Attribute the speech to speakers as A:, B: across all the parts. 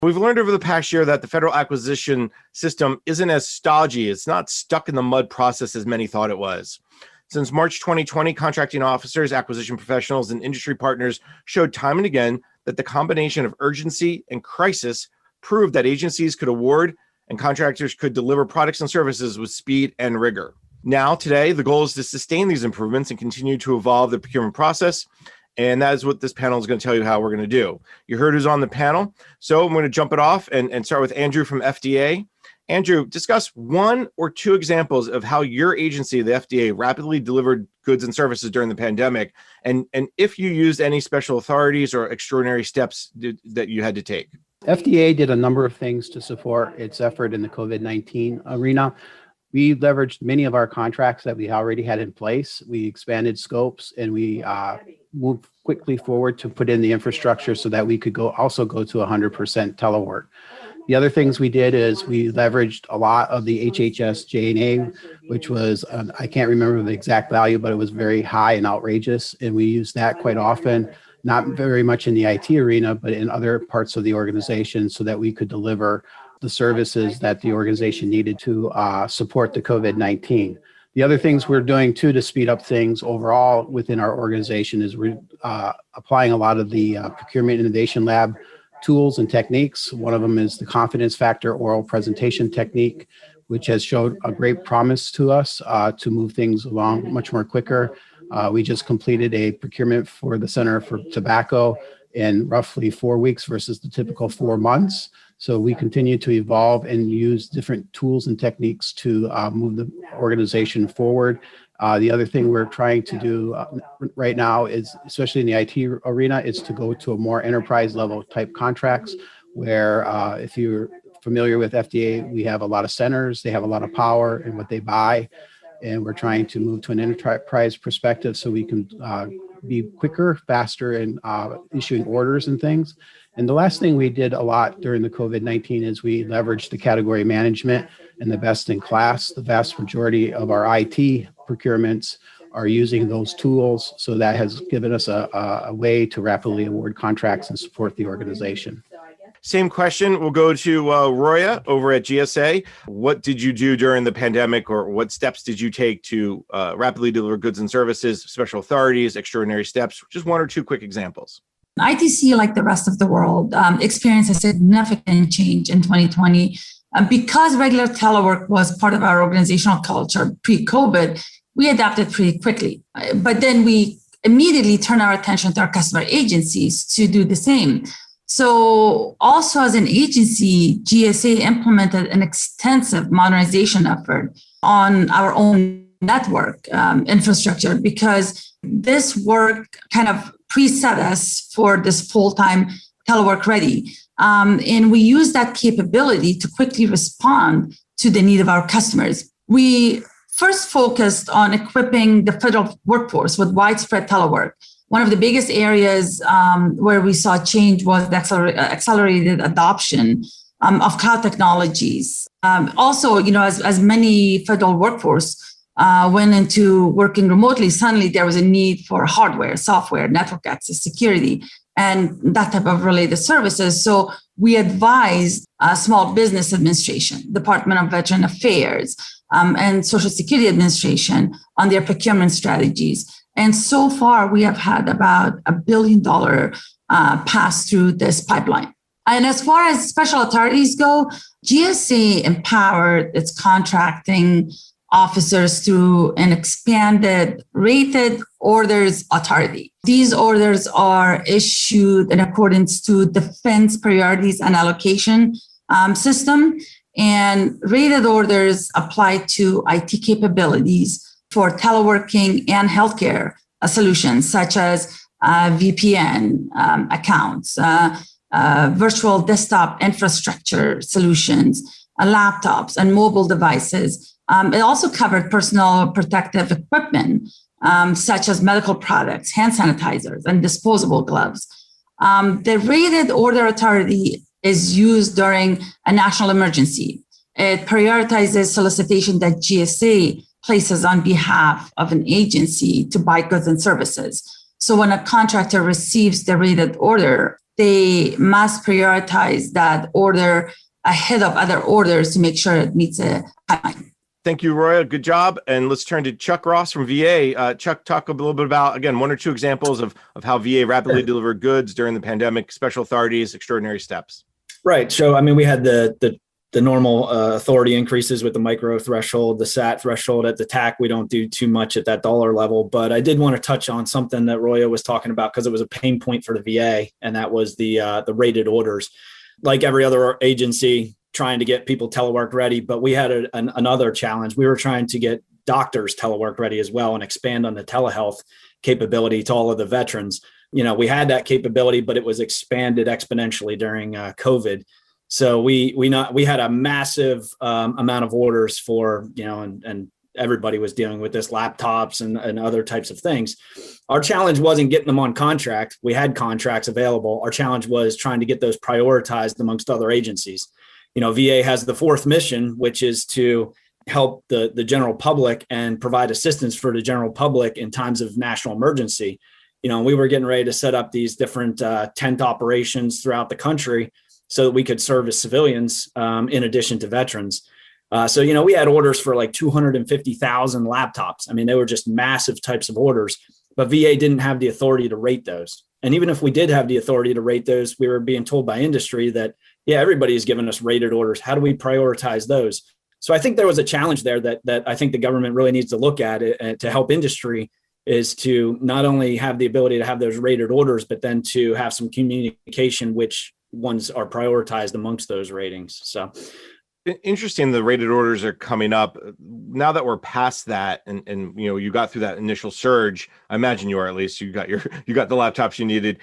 A: We've learned over the past year that the federal acquisition system isn't as stodgy. It's not stuck in the mud process as many thought it was. Since March 2020, contracting officers, acquisition professionals, and industry partners showed time and again that the combination of urgency and crisis proved that agencies could award and contractors could deliver products and services with speed and rigor. Now, today, the goal is to sustain these improvements and continue to evolve the procurement process. And that is what this panel is going to tell you how we're going to do. You heard who's on the panel. So I'm going to jump it off and start with Andrew from FDA. Andrew, discuss one or two examples of how your agency, the FDA, rapidly delivered goods and services during the pandemic, and if you used any special authorities or extraordinary steps that you had to take.
B: FDA did a number of things to support its effort in the COVID-19 arena. We leveraged many of our contracts that we already had in place. We expanded scopes, and we moved quickly forward to put in the infrastructure so that we could also go to 100% telework. The other things we did is we leveraged a lot of the HHS J&A, which was, I can't remember the exact value, but it was very high and outrageous. And we used that quite often, not very much in the IT arena, but in other parts of the organization so that we could deliver the services that the organization needed to support the COVID-19. The other things we're doing too to speed up things overall within our organization is we're applying a lot of the Procurement Innovation Lab tools and techniques. One of them is the confidence factor oral presentation technique, which has showed a great promise to us to move things along much more quicker. We just completed a procurement for the Center for Tobacco in roughly 4 weeks versus the typical 4 months. So we continue to evolve and use different tools and techniques to move the organization forward. The other thing we're trying to do right now is, especially in the IT arena, is to go to a more enterprise level type contracts where if you're familiar with FDA, we have a lot of centers, they have a lot of power in what they buy. And we're trying to move to an enterprise perspective so we can be quicker, faster in issuing orders and things. And the last thing we did a lot during the COVID-19 is we leveraged the category management and the best in class. The vast majority of our IT procurements are using those tools. So that has given us a way to rapidly award contracts and support the organization.
A: Same question. We'll go to Roya over at GSA. What did you do during the pandemic, or what steps did you take to rapidly deliver goods and services, special authorities, extraordinary steps? Just one or two quick examples.
C: ITC, like the rest of the world, experienced a significant change in 2020. Because regular telework was part of our organizational culture pre-COVID, we adapted pretty quickly. But then we immediately turned our attention to our customer agencies to do the same. So also as an agency, GSA implemented an extensive modernization effort on our own network infrastructure, because this work kind of preset us for this full-time telework ready. And we use that capability to quickly respond to the need of our customers. We first focused on equipping the federal workforce with widespread telework. One of the biggest areas where we saw change was the accelerated adoption of cloud technologies. Also, as many federal workforce went into working remotely, suddenly there was a need for hardware, software, network access, security, and that type of related services. So we advised Small Business Administration, Department of Veteran Affairs, and Social Security Administration on their procurement strategies. And so far, we have had about $1 billion pass through this pipeline. And as far as special authorities go, GSA empowered its contracting officers through an expanded rated orders authority. These orders are issued in accordance to Defense Priorities and Allocation system, and rated orders apply to IT capabilities for teleworking and healthcare solutions, such as VPN accounts, virtual desktop infrastructure solutions, laptops, and mobile devices. It also covered personal protective equipment, such as medical products, hand sanitizers, and disposable gloves. The rated order authority is used during a national emergency. It prioritizes solicitation that GSA places on behalf of an agency to buy goods and services. So when a contractor receives the rated order, they must prioritize that order ahead of other orders to make sure it meets a timeline.
A: Thank you, Roya. Good job. And let's turn to Chuck Ross from VA. Chuck, talk a little bit about, again, one or two examples of how VA rapidly delivered goods during the pandemic, special authorities, extraordinary steps.
D: Right. So, I mean, we had the normal authority increases with the micro threshold, the SAT threshold. At the TAC, we don't do too much at that dollar level. But I did want to touch on something that Roya was talking about because it was a pain point for the VA, and that was the rated orders. Like every other agency, trying to get people telework ready, but we had another challenge. We were trying to get doctors telework ready as well and expand on the telehealth capability to all of the veterans. You know, we had that capability, but it was expanded exponentially during COVID. So we had a massive amount of orders for, you know, and everybody was dealing with this, laptops and other types of things. Our challenge wasn't getting them on contract. We had contracts available. Our challenge was trying to get those prioritized amongst other agencies. You know, VA has the fourth mission, which is to help the general public and provide assistance for the general public in times of national emergency. You know, we were getting ready to set up these different tent operations throughout the country so that we could serve as civilians in addition to veterans. So, you know, we had orders for like 250,000 laptops. I mean, they were just massive types of orders, but VA didn't have the authority to rate those. And even if we did have the authority to rate those, we were being told by industry that, yeah, everybody is giving us rated orders. How do we prioritize those? So I think there was a challenge there that I think the government really needs to look at it to help industry, is to not only have the ability to have those rated orders, but then to have some communication which ones are prioritized amongst those ratings. So
A: interesting, the rated orders are coming up now that we're past that, and you know, you got through that initial surge. I imagine you are, at least you got the laptops you needed.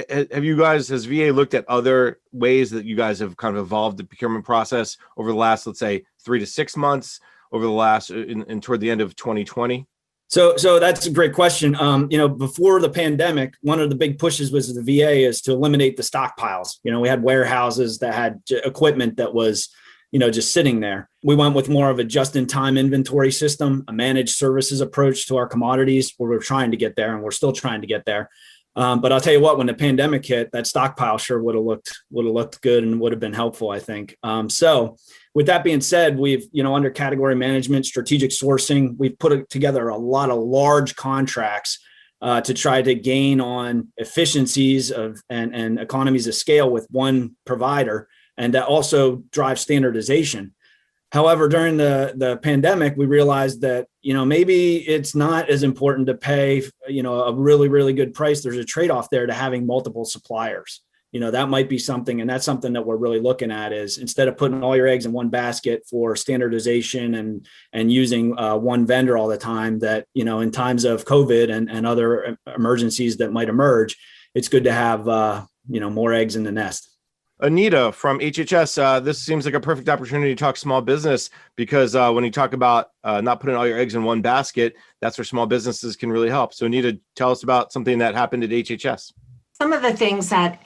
A: Has VA looked at other ways that you guys have kind of evolved the procurement process over the last, let's say, 3 to 6 months, over the last and toward the end of 2020?
D: So that's a great question. You know, before the pandemic, one of the big pushes was the VA is to eliminate the stockpiles. You know, we had warehouses that had equipment that was, you know, just sitting there. We went with more of a just-in-time inventory system, a managed services approach to our commodities, where we're trying to get there, and we're still trying to get there. But I'll tell you what, when the pandemic hit, that stockpile sure would have looked good and would have been helpful, I think. So with that being said, we've, you know, under category management, strategic sourcing, we've put together a lot of large contracts to try to gain on efficiencies and economies of scale with one provider, and that also drives standardization. However, during the pandemic, we realized that, you know, maybe it's not as important to pay, you know, a really, really good price. There's a trade-off there to having multiple suppliers. You know, that might be something, and that's something that we're really looking at, is instead of putting all your eggs in one basket for standardization and using one vendor all the time, that, you know, in times of COVID and other emergencies that might emerge, it's good to have, you know, more eggs in the nest.
A: Anita from HHS, this seems like a perfect opportunity to talk small business, because when you talk about not putting all your eggs in one basket, that's where small businesses can really help. So Anita, tell us about something that happened at HHS.
E: Some of the things that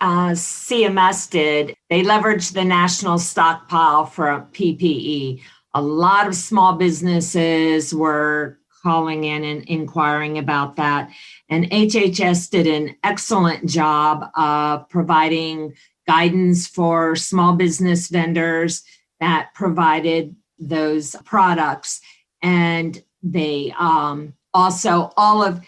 E: CMS did, they leveraged the national stockpile for PPE. A lot of small businesses were calling in and inquiring about that. And HHS did an excellent job of providing guidance for small business vendors that provided those products. And they also, all of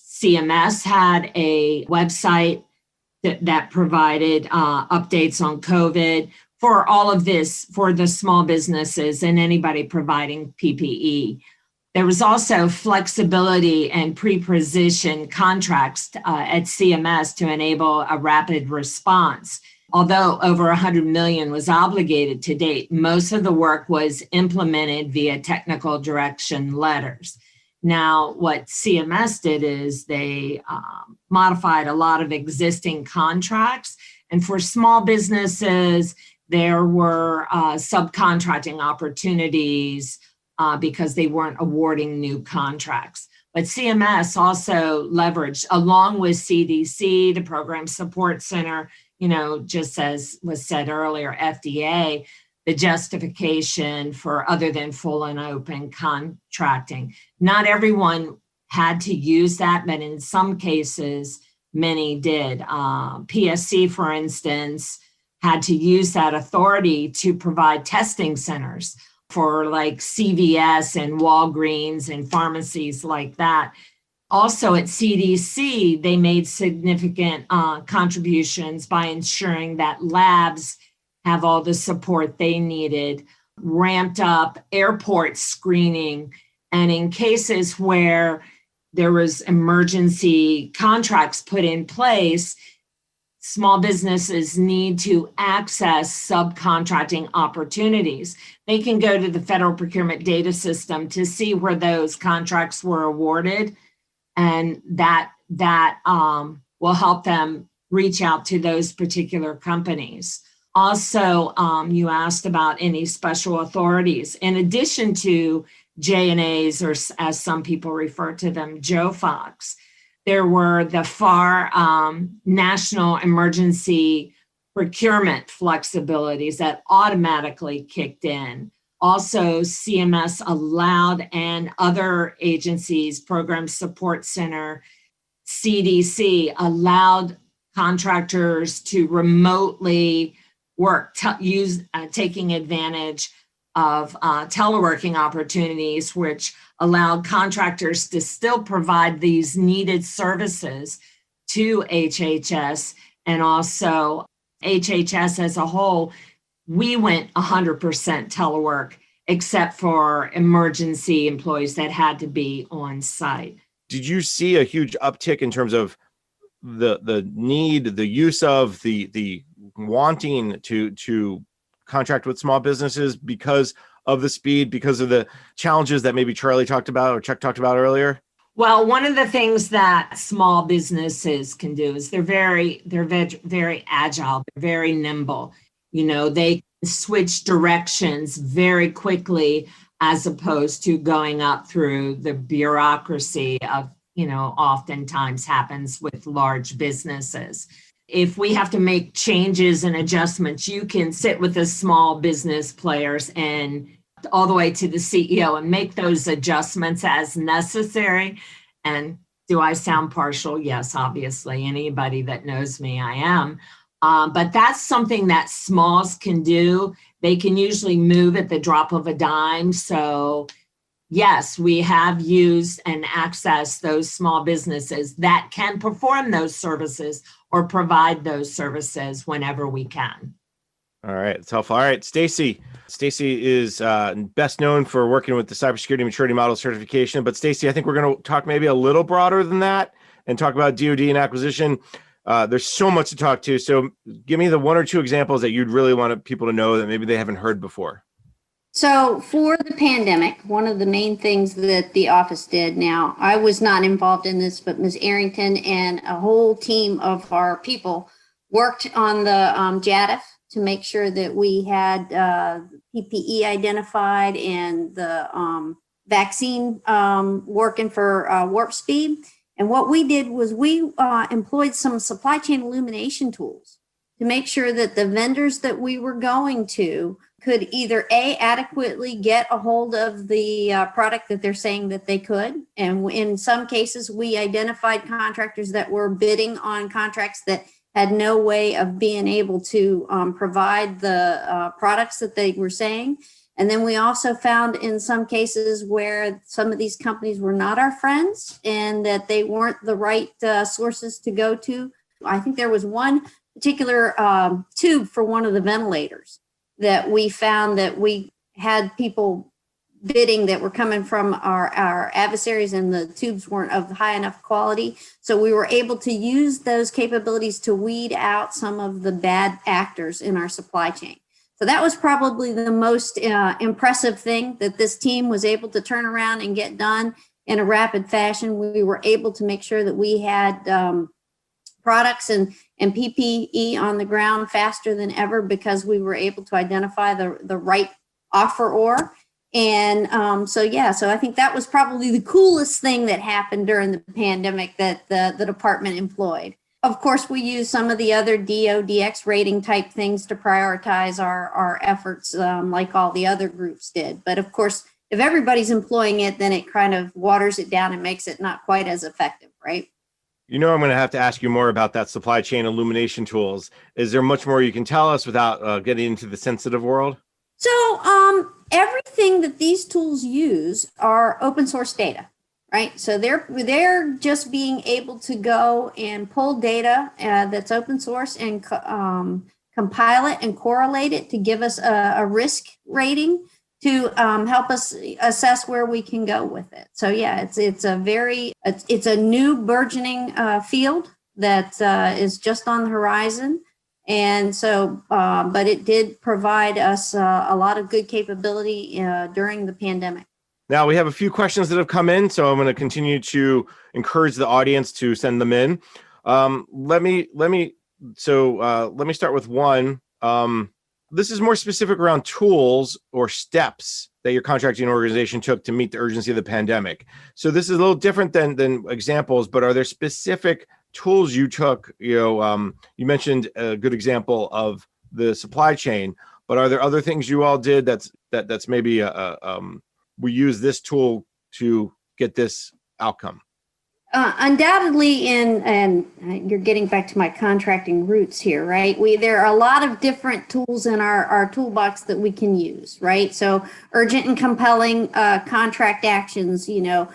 E: CMS had a website that provided updates on COVID for all of this, for the small businesses and anybody providing PPE. There was also flexibility and pre-positioned contracts at CMS to enable a rapid response. Although over 100 million was obligated to date, most of the work was implemented via technical direction letters. Now, what CMS did is they modified a lot of existing contracts. And for small businesses, there were subcontracting opportunities because they weren't awarding new contracts. But CMS also leveraged, along with CDC, the Program Support Center, you know, just as was said earlier, FDA, the justification for other than full and open contracting. Not everyone had to use that, but in some cases, many did. PSC, for instance, had to use that authority to provide testing centers for like CVS and Walgreens and pharmacies like that. Also at CDC, they made significant contributions by ensuring that labs have all the support they needed, ramped up airport screening, and in cases where there was emergency contracts put in place, small businesses need to access subcontracting opportunities. They can go to the Federal Procurement Data System to see where those contracts were awarded, and that will help them reach out to those particular companies. Also, you asked about any special authorities. In addition to J&As, or as some people refer to them, JOFOCs, there were the FAR National Emergency Procurement flexibilities that automatically kicked in. Also, CMS allowed, and other agencies, Program Support Center, CDC, allowed contractors to remotely work, taking advantage of teleworking opportunities, which allowed contractors to still provide these needed services to HHS. And also HHS as a whole, we went 100% telework, except for emergency employees that had to be on site.
A: Did you see a huge uptick in terms of the need, the use of, the wanting to contract with small businesses because of the speed, because of the challenges that maybe Charlie talked about or Chuck talked about earlier?
E: Well, one of the things that small businesses can do is they're very agile, they're very nimble. You know, they can switch directions very quickly, as opposed to going up through the bureaucracy of, oftentimes happens with large businesses. If we have to make changes and adjustments, you can sit with the small business players and all the way to the CEO and make those adjustments as necessary. And do I sound partial? Yes, obviously. Anybody that knows me, I am. But that's something that smalls can do. They can usually move at the drop of a dime. So yes, we have used and accessed those small businesses that can perform those services or provide those services whenever we can.
A: All right, it's helpful. All right, Stacy. Stacy is best known for working with the Cybersecurity Maturity Model certification. But Stacy, I think we're going to talk maybe a little broader than that and talk about DoD and acquisition. There's so much to talk to. So give me the one or two examples that you'd really want people to know that maybe they haven't heard before.
F: So for the pandemic, one of the main things that the office did, now I was not involved in this, but Ms. Arrington and a whole team of our people worked on the JADF to make sure that we had PPE identified and the vaccine working for warp speed. And what we did was we employed some supply chain illumination tools to make sure that the vendors that we were going to could either adequately get a hold of the product that they're saying that they could. And in some cases, we identified contractors that were bidding on contracts that had no way of being able to provide the products that they were saying. And then we also found in some cases where some of these companies were not our friends and that they weren't the right sources to go to. I think there was one particular tube for one of the ventilators that we found that we had people bidding that were coming from our adversaries, and the tubes weren't of high enough quality. So we were able to use those capabilities to weed out some of the bad actors in our supply chain. So that was probably the most impressive thing that this team was able to turn around and get done in a rapid fashion. We were able to make sure that we had products and PPE on the ground faster than ever because we were able to identify the right offeror. And so I think that was probably the coolest thing that happened during the pandemic that the department employed. Of course, we use some of the other DODX rating type things to prioritize our efforts like all the other groups did. But of course, if everybody's employing it, then it kind of waters it down and makes it not quite as effective, right?
A: You know, I'm going to have to ask you more about that supply chain illumination tools. Is there much more you can tell us without getting into the sensitive world?
F: So everything that these tools use are open source data, right? So they're just being able to go and pull data that's open source and compile it and correlate it to give us a risk rating to help us assess where we can go with it. So yeah, it's a new burgeoning field that is just on the horizon. And so, but it did provide us a lot of good capability during the pandemic.
A: Now we have a few questions that have come in, so I'm going to continue to encourage the audience to send them in. Let me start with one. This is more specific around tools or steps that your contracting organization took to meet the urgency of the pandemic. So this is a little different than examples, but are there specific tools you took? You mentioned a good example of the supply chain, but are there other things you all did that's maybe we use this tool to get this outcome?
F: Undoubtedly, and you're getting back to my contracting roots here, right? There are a lot of different tools in our toolbox that we can use, right? So urgent and compelling contract actions,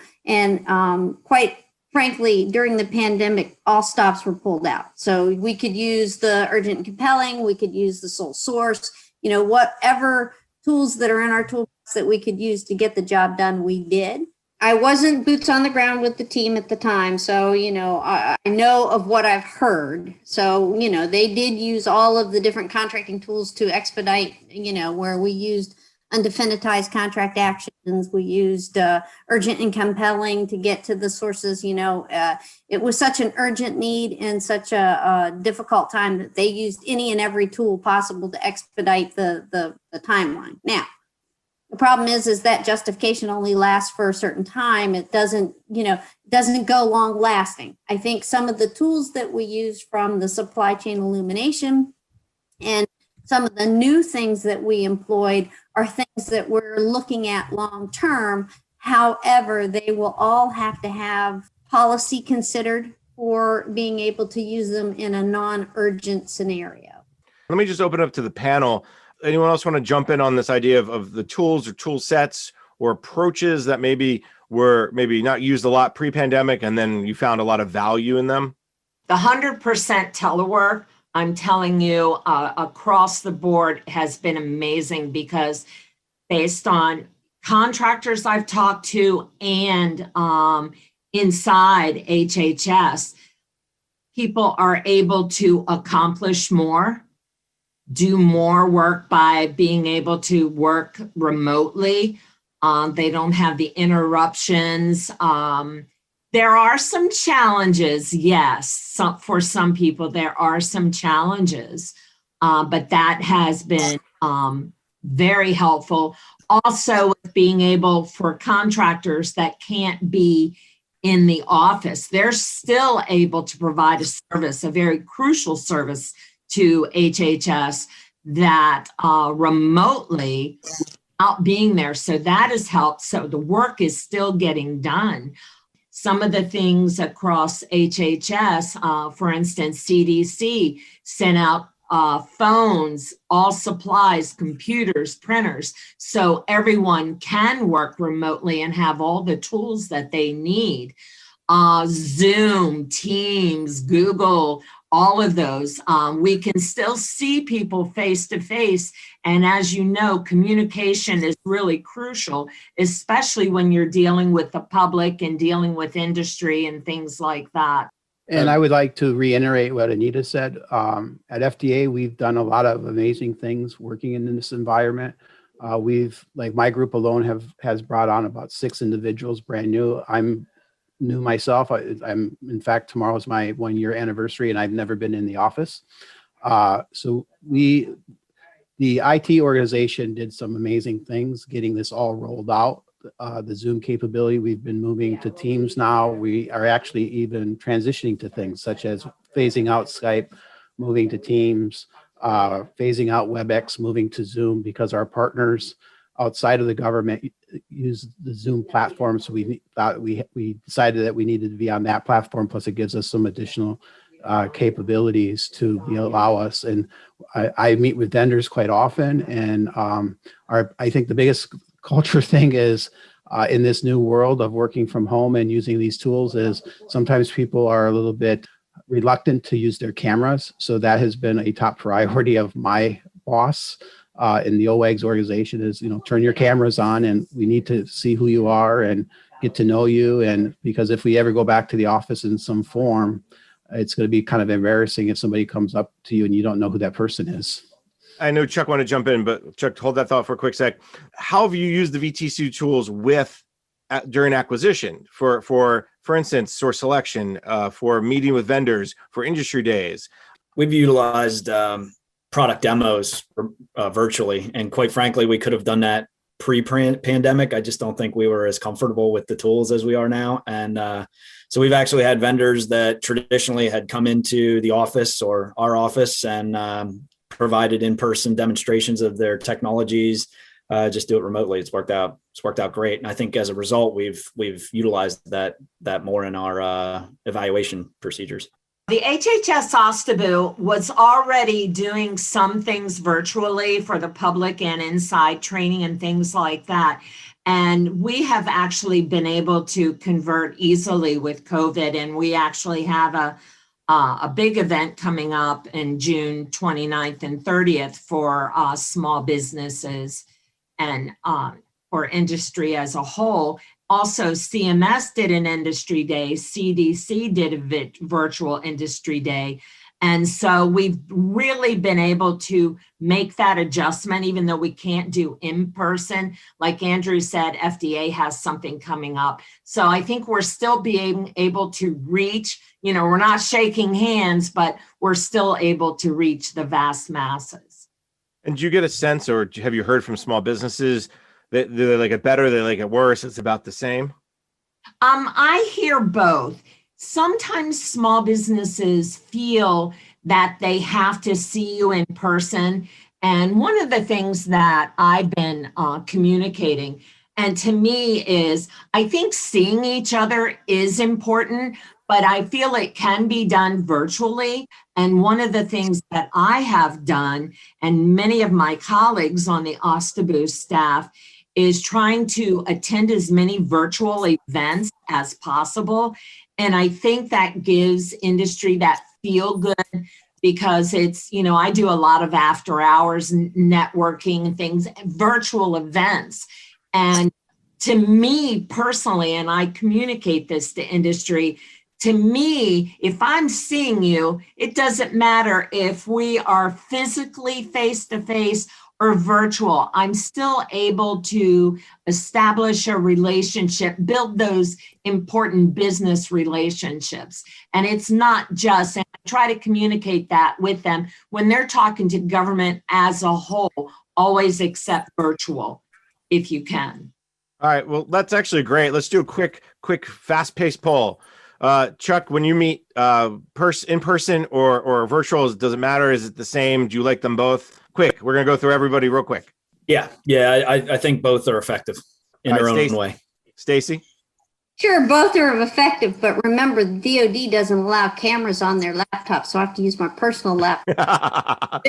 F: and quite frankly, during the pandemic, all stops were pulled out. So we could use the urgent and compelling, we could use the sole source, whatever tools that are in our toolbox that we could use to get the job done, we did. I wasn't boots on the ground with the team at the time. So, I know of what I've heard. So, they did use all of the different contracting tools to expedite, where we used undefinitized contract actions. We used urgent and compelling to get to the sources. It was such an urgent need and such a difficult time that they used any and every tool possible to expedite the timeline. Now, the problem is that justification only lasts for a certain time. It doesn't go long lasting. I think some of the tools that we use from the supply chain illumination and some of the new things that we employed are things that we're looking at long term. However, they will all have to have policy considered for being able to use them in a non-urgent scenario.
A: Let me just open up to the panel. Anyone else want to jump in on this idea of the tools or tool sets or approaches that maybe were not used a lot pre-pandemic and then you found a lot of value in them?
E: The 100% telework, I'm telling you, across the board has been amazing because based on contractors I've talked to and inside HHS, people are able to accomplish more, do more work by being able to work remotely. They don't have the interruptions. There are some challenges, yes. For some people, there are some challenges, but that has been very helpful. Also, with being able for contractors that can't be in the office, they're still able to provide a service, a very crucial service to HHS that remotely without being there. So that has helped. So the work is still getting done. Some of the things across HHS, for instance, CDC sent out phones, all supplies, computers, printers, so everyone can work remotely and have all the tools that they need. Zoom, Teams, Google, all of those. We can still see people face to face. And as you know, communication is really crucial, especially when you're dealing with the public and dealing with industry and things like that.
B: And I would like to reiterate what Anita said. At FDA, we've done a lot of amazing things working in this environment. My group alone has brought on about 6 individuals, brand new. I'm new myself. I'm in fact, tomorrow's my 1-year anniversary and I've never been in the office. So the IT organization did some amazing things getting this all rolled out. The Zoom capability, we've been moving to Teams now. We are actually even transitioning to things such as phasing out Skype, moving to Teams, phasing out WebEx, moving to Zoom because our partners outside of the government use the Zoom platform. So we thought we decided that we needed to be on that platform. Plus, it gives us some additional capabilities to allow us. And I meet with vendors quite often, and I think the biggest culture thing is in this new world of working from home and using these tools is sometimes people are a little bit reluctant to use their cameras. So that has been a top priority of my boss in the OWAGS organization is, turn your cameras on, and we need to see who you are and get to know you. And because if we ever go back to the office in some form, it's going to be kind of embarrassing if somebody comes up to you and you don't know who that person is.
A: I know Chuck wanted to jump in, but Chuck, hold that thought for a quick sec. How have you used the VTC tools during acquisition for instance, source selection, for meeting with vendors, for industry days?
D: We've utilized product demos virtually, and quite frankly, we could have done that pre-pandemic. I just don't think we were as comfortable with the tools as we are now. And so we've actually had vendors that traditionally had come into the office or our office and provided in-person demonstrations of their technologies, just do it remotely. It's worked out great. And I think as a result, we've utilized that more in our evaluation procedures.
E: The HHS OSTABU was already doing some things virtually for the public and inside training and things like that. And we have actually been able to convert easily with COVID. And we actually have a big event coming up in June 29th and 30th for small businesses and for industry as a whole. Also, CMS did an industry day, CDC did a virtual industry day. And so we've really been able to make that adjustment, even though we can't do in person. Like Andrew said, FDA has something coming up. So I think we're still being able to reach, we're not shaking hands, but we're still able to reach the vast masses.
A: And do you get a sense, or have you heard from small businesses that they like it better, they like it worse, it's about the same?
E: I hear both. Sometimes small businesses feel that they have to see you in person. And one of the things that I've been communicating, and to me is, I think seeing each other is important, but I feel it can be done virtually. And one of the things that I have done, and many of my colleagues on the OSTABU staff, is trying to attend as many virtual events as possible. And I think that gives industry that feel good, because it's, I do a lot of after hours networking and things, virtual events. And to me personally, and I communicate this to industry, to me, if I'm seeing you, it doesn't matter if we are physically face-to-face or virtual. I'm still able to establish a relationship, build those important business relationships. And it's not just, and I try to communicate that with them when they're talking to government as a whole, always accept virtual if you can.
A: All right, well, that's actually great. Let's do a quick, fast-paced poll. Chuck, when you meet in person or virtual, does it matter? Is it the same? Do you like them both? Quick, we're going to go through everybody real quick.
D: Yeah, I think both are effective in their own way. Stacy?
F: Sure, both are effective, but remember, the DoD doesn't allow cameras on their laptops, so I have to use my personal laptop.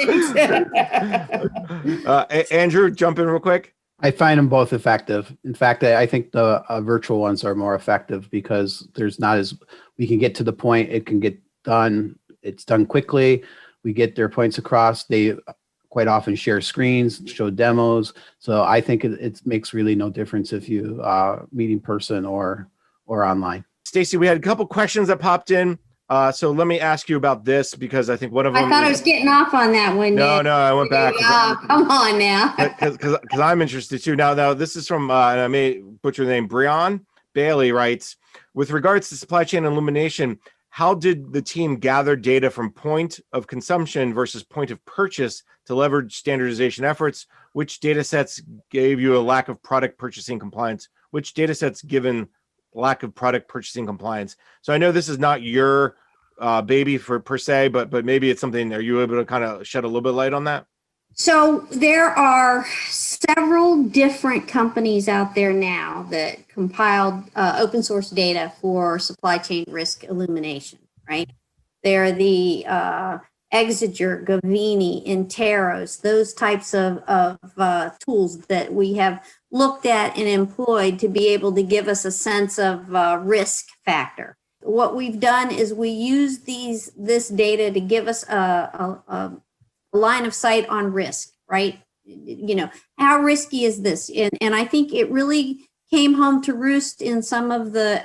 A: Andrew, jump in real quick.
B: I find them both effective. In fact, I think the virtual ones are more effective because we can get to the point, it can get done. It's done quickly. We get their points across. They quite often share screens, show demos. So I think it makes really no difference if you meet in person or online.
A: Stacy, we had a couple questions that popped in. So let me ask you about this, because I think one of them.
F: I thought I was getting off on that one.
A: No, I went back.
F: Come on now.
A: Because I'm interested too. Now this is from, and I may butcher the name, Breon Bailey writes, with regards to supply chain illumination, how did the team gather data from point of consumption versus point of purchase to leverage standardization efforts? Which data sets gave you a lack of product purchasing compliance? Which data sets given lack of product purchasing compliance? So I know this is not your baby per se, but maybe it's something. Are you able to kind of shed a little bit of light on that?
F: So there are several different companies out there now that compiled open source data for supply chain risk illumination, right? They're the Exeger, Gavini, Interos, those types of tools that we have looked at and employed to be able to give us a sense of risk factor. What we've done is we use this data to give us a line of sight on risk, right? You know, how risky is this? And I think it really came home to roost in some of the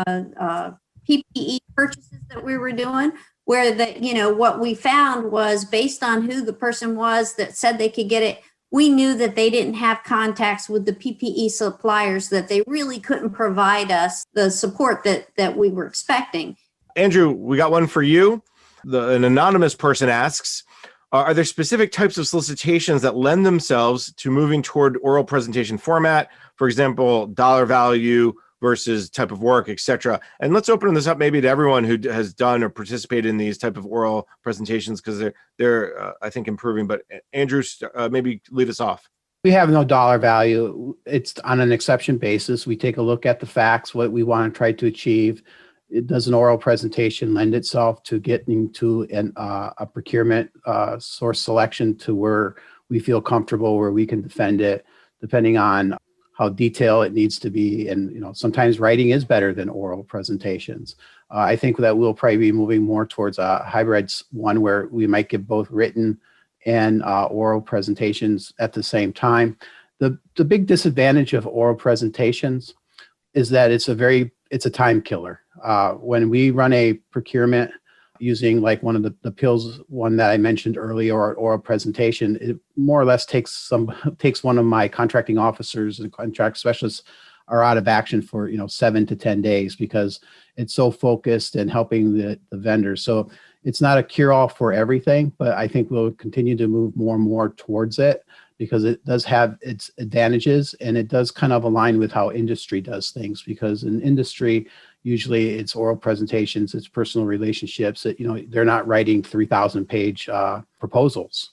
F: PPE purchases that we were doing, where what we found was based on who the person was that said they could get it, we knew that they didn't have contacts with the PPE suppliers, that they really couldn't provide us the support that we were expecting.
A: Andrew, we got one for you. An anonymous person asks, are there specific types of solicitations that lend themselves to moving toward oral presentation format? For example, dollar value versus type of work, et cetera. And let's open this up maybe to everyone who has done or participated in these type of oral presentations, because they're I think, improving. But Andrew, maybe lead us off.
B: We have no dollar value. It's on an exception basis. We take a look at the facts, what we want to try to achieve. Does an oral presentation lend itself to getting to a procurement source selection to where we feel comfortable, where we can defend it, depending on how detailed it needs to be. And, sometimes writing is better than oral presentations. I think that we'll probably be moving more towards a hybrid one where we might give both written and oral presentations at the same time. The big disadvantage of oral presentations is that it's a time killer. When we run a procurement using like one of the pills, one that I mentioned earlier, or oral presentation, it more or less takes one of my contracting officers and contract specialists are out of action for 7 to 10 days because it's so focused and helping the vendors. So it's not a cure-all for everything, but I think we'll continue to move more and more towards it because it does have its advantages and it does kind of align with how industry does things, because in industry, usually it's oral presentations, it's personal relationships that, they're not writing 3,000-page proposals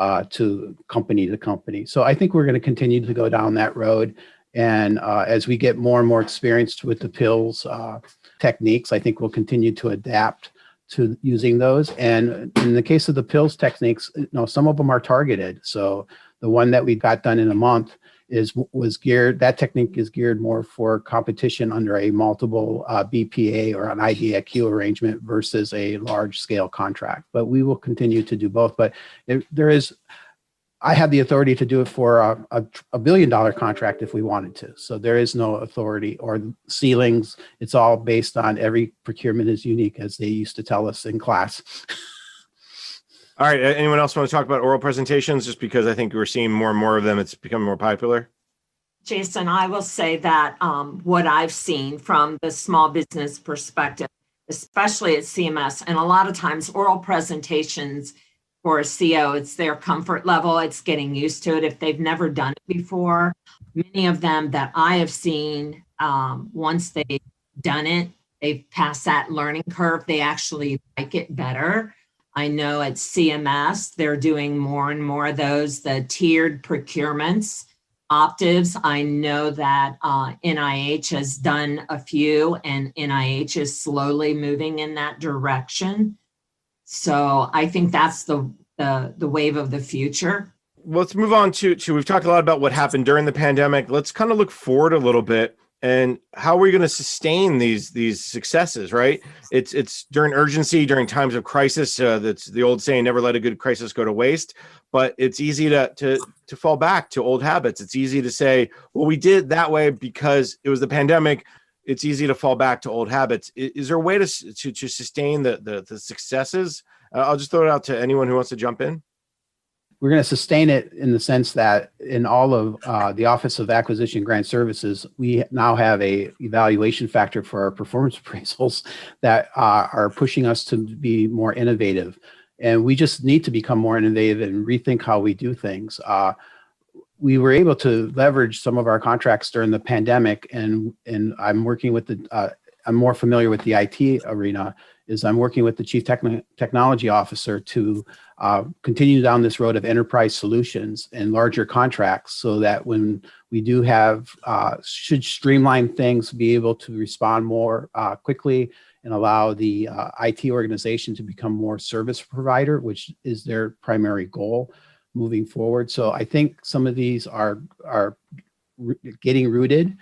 B: to company. So I think we're going to continue to go down that road. And as we get more and more experienced with the pills techniques, I think we'll continue to adapt to using those. And in the case of the pills techniques, some of them are targeted. So the one that we got done in a month that technique is geared more for competition under a multiple BPA or an IDIQ arrangement versus a large scale contract. But we will continue to do both. But I have the authority to do it for a $1 billion contract if we wanted to. So there is no authority or ceilings. It's all based on every procurement is unique, as they used to tell us in class.
A: All right. Anyone else want to talk about oral presentations? Just because I think we're seeing more and more of them, it's becoming more popular.
E: Jason, I will say that what I've seen from the small business perspective, especially at CMS, and a lot of times oral presentations for a CO, it's their comfort level. It's getting used to it if they've never done it before. Many of them that I have seen, once they've done it, they've passed that learning curve. They actually like it better. I know at CMS, they're doing more and more of those, the tiered procurements, optives. I know that NIH has done a few, and NIH is slowly moving in that direction. So I think that's the wave of the future.
A: Let's move on to we've talked a lot about what happened during the pandemic. Let's kind of look forward a little bit. And how are we going to sustain these successes, right? It's during urgency, during times of crisis. That's the old saying, never let a good crisis go to waste. But it's easy to fall back to old habits. It's easy to say, well, we did that way because it was the pandemic. It's easy to fall back to old habits. Is there a way to sustain the successes? I'll just throw it out to anyone who wants to jump in.
B: We're going to sustain it in the sense that in all of the Office of Acquisition Grant Services, we now have a evaluation factor for our performance appraisals that are pushing us to be more innovative. And we just need to become more innovative and rethink how we do things. We were able to leverage some of our contracts during the pandemic, and I'm working with I'm more familiar with the IT arena. is I'm working with the chief technology officer to continue down this road of enterprise solutions and larger contracts, so that when we do have, should streamline things, be able to respond more quickly and allow the IT organization to become more service provider, which is their primary goal moving forward. So I think some of these are getting rooted.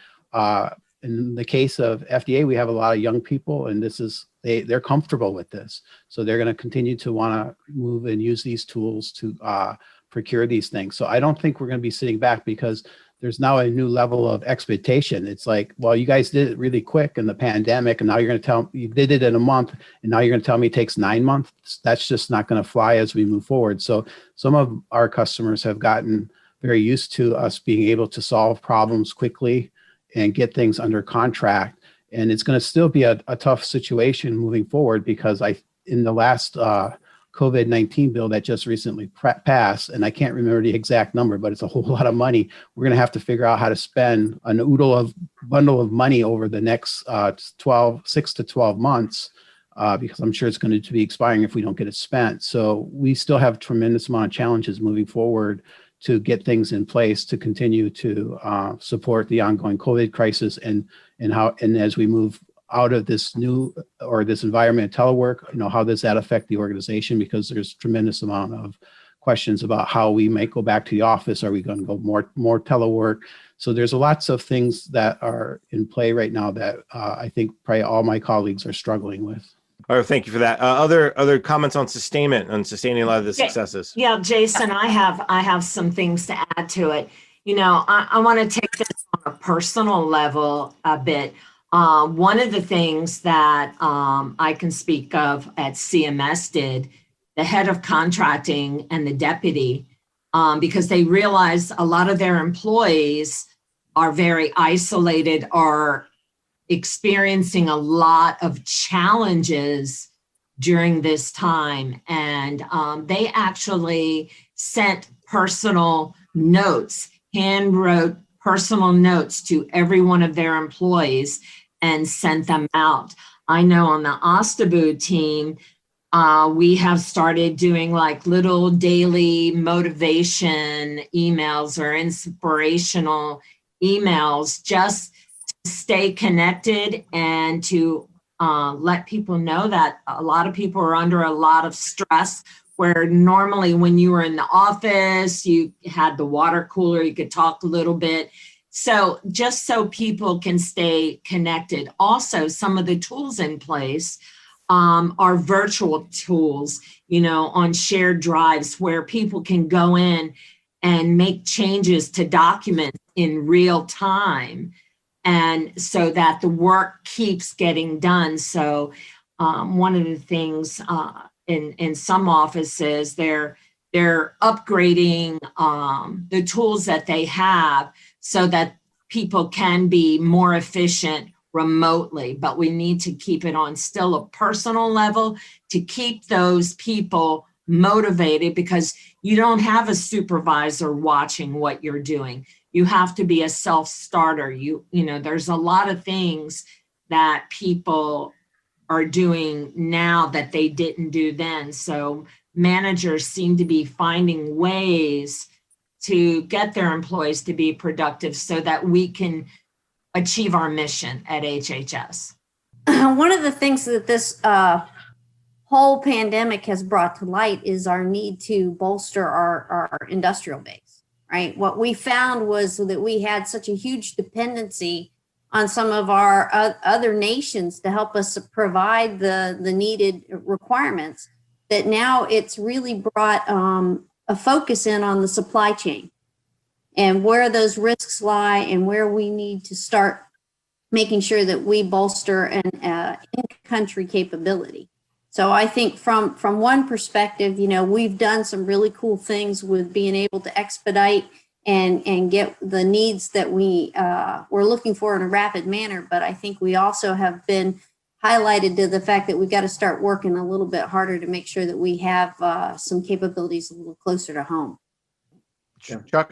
B: In the case of FDA, we have a lot of young people, and they're comfortable with this. So they're going to continue to want to move and use these tools to procure these things. So I don't think we're going to be sitting back, because there's now a new level of expectation. It's like, well, you guys did it really quick in the pandemic, and now you're going to tell you did it in a month, and now you're going to tell me it takes 9 months. That's just not going to fly as we move forward. So some of our customers have gotten very used to us being able to solve problems quickly and get things under contract. And it's going to still be a tough situation moving forward, because in the last COVID-19 bill that just recently passed, and I can't remember the exact number, but it's a whole lot of money. We're going to have to figure out how to spend an bundle of money over the next 6 to 12 months, because I'm sure it's going to be expiring if we don't get it spent. So we still have a tremendous amount of challenges moving forward to get things in place to continue to support the ongoing COVID crisis, and as we move out of this this environment of telework, how does that affect the organization? Because there's tremendous amount of questions about how we might go back to the office. Are we going to go more telework? So there's lots of things that are in play right now that I think probably all my colleagues are struggling with.
A: All right, thank you for that. Other comments on sustainment and sustaining a lot of the successes?
E: Yeah, Jason, I have some things to add to it. I want to take this on a personal level a bit. One of the things that I can speak of at CMS did, the head of contracting and the deputy, because they realized a lot of their employees are very isolated, are experiencing a lot of challenges during this time. And they actually sent personal notes, hand-wrote personal notes to every one of their employees and sent them out. I know on the Ostabu team, we have started doing like little daily motivation emails or inspirational emails, just to stay connected and to let people know that a lot of people are under a lot of stress, where normally when you were in the office, you had the water cooler, you could talk a little bit. So just so people can stay connected. Also, some of the tools in place are virtual tools, on shared drives, where people can go in and make changes to documents in real time, and so that the work keeps getting done. So one of the things in some offices, they're upgrading the tools that they have so that people can be more efficient remotely, but we need to keep it on still a personal level to keep those people motivated, because you don't have a supervisor watching what you're doing. You have to be a self-starter. There's a lot of things that people are doing now that they didn't do then. So managers seem to be finding ways to get their employees to be productive so that we can achieve our mission at HHS.
F: One of the things that this whole pandemic has brought to light is our need to bolster our industrial base, right? What we found was that we had such a huge dependency on some of our other nations to help us provide the needed requirements, that now it's really brought a focus in on the supply chain and where those risks lie and where we need to start making sure that we bolster an in-country capability. So I think from one perspective, we've done some really cool things with being able to expedite and get the needs that we're looking for in a rapid manner. But I think we also have been highlighted to the fact that we've got to start working a little bit harder to make sure that we have some capabilities a little closer to home.
A: Chuck?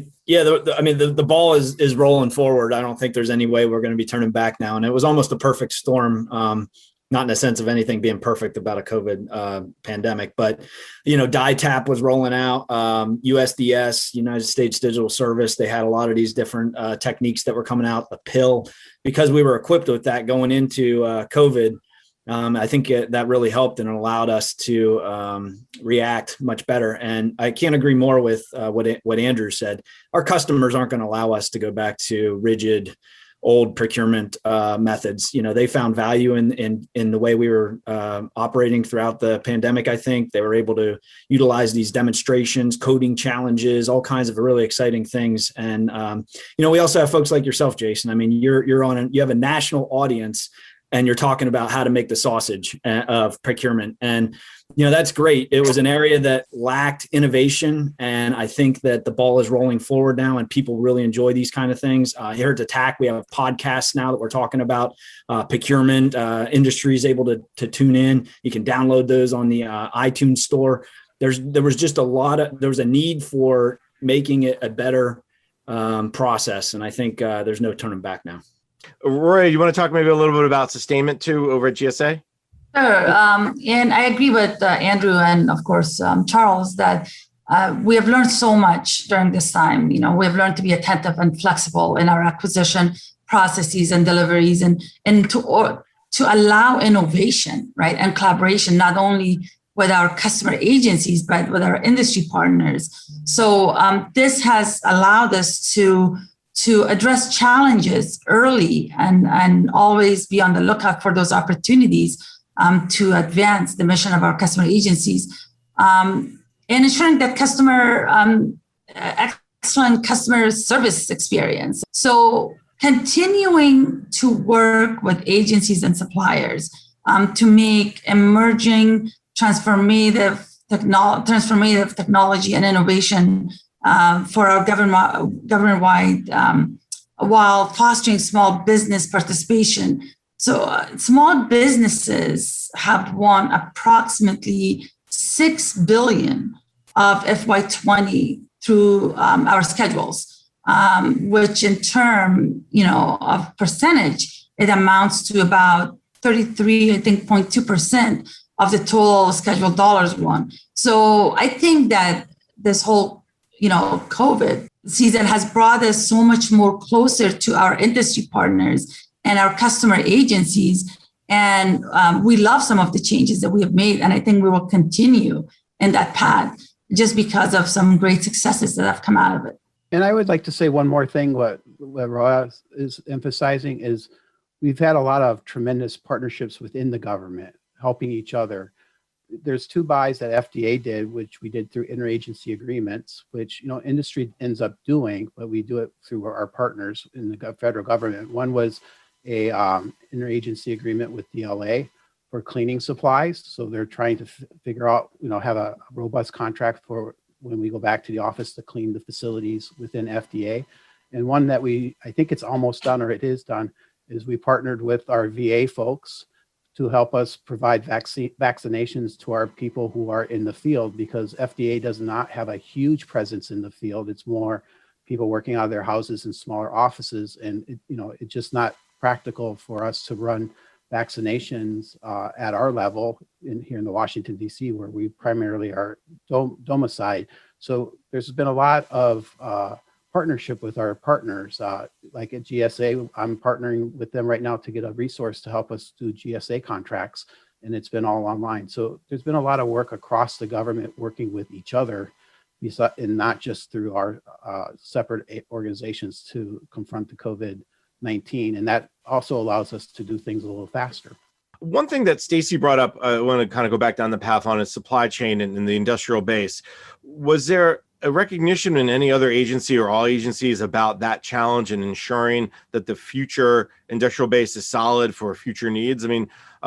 D: The ball is rolling forward. I don't think there's any way we're going to be turning back now. And it was almost a perfect storm. not in the sense of anything being perfect about a COVID pandemic, but, DITAP was rolling out, USDS, United States Digital Service. They had a lot of these different techniques that were coming out, the pill, because we were equipped with that going into COVID. I think that really helped and allowed us to react much better. And I can't agree more with what Andrew said. Our customers aren't going to allow us to go back to rigid, old procurement methods. They found value in the way we were operating throughout the pandemic. I think they were able to utilize these demonstrations, coding challenges, all kinds of really exciting things. And we also have folks like yourself, Jason. I mean, you have a national audience, and you're talking about how to make the sausage of procurement. And, that's great. It was an area that lacked innovation. And I think that the ball is rolling forward now, and people really enjoy these kind of things. Here at TAC, we have podcasts now that we're talking about procurement. Industry is able to tune in. You can download those on the iTunes store. There was a need for making it a better process. And I think there's no turning back now.
A: Roy, you want to talk maybe a little bit about sustainment too over at GSA?
C: Sure. And I agree with Andrew and, of course, Charles, that we have learned so much during this time. We have learned to be attentive and flexible in our acquisition processes and deliveries, and to allow innovation, right, and collaboration, not only with our customer agencies, but with our industry partners. So this has allowed us to address challenges early and always be on the lookout for those opportunities to advance the mission of our customer agencies, and ensuring that excellent customer service experience. So continuing to work with agencies and suppliers to make emerging transformative technology and innovation for our government-wide, while fostering small business participation. So small businesses have won approximately $6 billion of FY20 through our schedules, which in term, of percentage, it amounts to about 33.2% of the total scheduled dollars won. So I think that this whole COVID season has brought us so much more closer to our industry partners and our customer agencies. And we love some of the changes that we have made. And I think we will continue in that path just because of some great successes that have come out of it.
B: And I would like to say one more thing. What Roy is emphasizing is we've had a lot of tremendous partnerships within the government, helping each other. There's 2 buys that FDA did, which we did through interagency agreements, which industry ends up doing, but we do it through our partners in the federal government. One was a interagency agreement with DLA for cleaning supplies. So they're trying to figure out, have a robust contract for when we go back to the office to clean the facilities within FDA. And one that I think it's almost done, or it is done, is we partnered with our VA folks to help us provide vaccinations to our people who are in the field, because FDA does not have a huge presence in the field. It's more people working out of their houses in smaller offices. And, it's just not practical for us to run vaccinations at our level here in the Washington, D.C., where we primarily are domiciled. So there's been a lot of partnership with our partners. Like at GSA, I'm partnering with them right now to get a resource to help us do GSA contracts, and it's been all online. So there's been a lot of work across the government working with each other, and not just through our separate organizations to confront the COVID-19. And that also allows us to do things a little faster.
A: One thing that Stacy brought up, I want to kind of go back down the path on, is supply chain and the industrial base. Was there a recognition in any other agency or all agencies about that challenge and ensuring that the future industrial base is solid for future needs? I mean,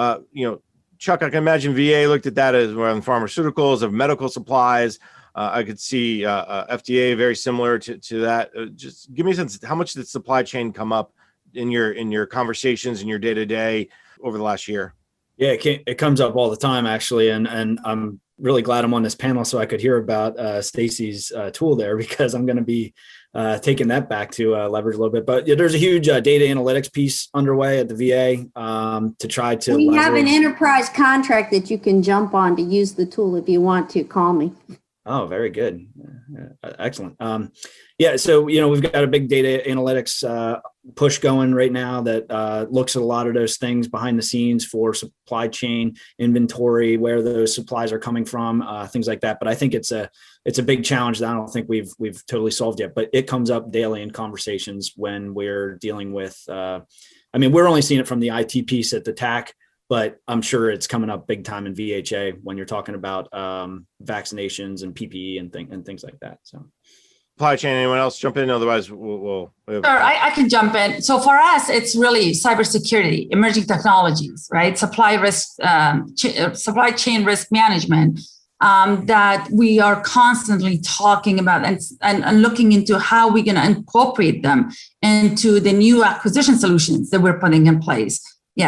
A: Chuck, I can imagine VA looked at that as around pharmaceuticals, of medical supplies. I could see FDA very similar to that. Just give me a sense, how much did supply chain come up in your conversations in your day-to-day over the last year?
D: Yeah, it comes up all the time, actually. And I'm really glad I'm on this panel so I could hear about Stacy's tool there, because I'm going to be taking that back to leverage a little bit. But there's a huge data analytics piece underway at the VA to try to
F: We have an enterprise contract that you can jump on to use the tool if you want to. Call me.
D: Oh, very good. Excellent. So, we've got a big data analytics push going right now that looks at a lot of those things behind the scenes for supply chain inventory, where those supplies are coming from, things like that. But I think it's a big challenge that I don't think we've totally solved yet, but it comes up daily in conversations when we're dealing with, we're only seeing it from the IT piece at the TAC, but I'm sure it's coming up big time in VHA when you're talking about vaccinations and PPE and things like that. So,
A: supply chain. Anyone else jump in? Otherwise, we'll
C: Sure, I can jump in. So for us, it's really cybersecurity, emerging technologies, right? Supply chain risk management that we are constantly talking about and looking into how we're going to incorporate them into the new acquisition solutions that we're putting in place. Yeah,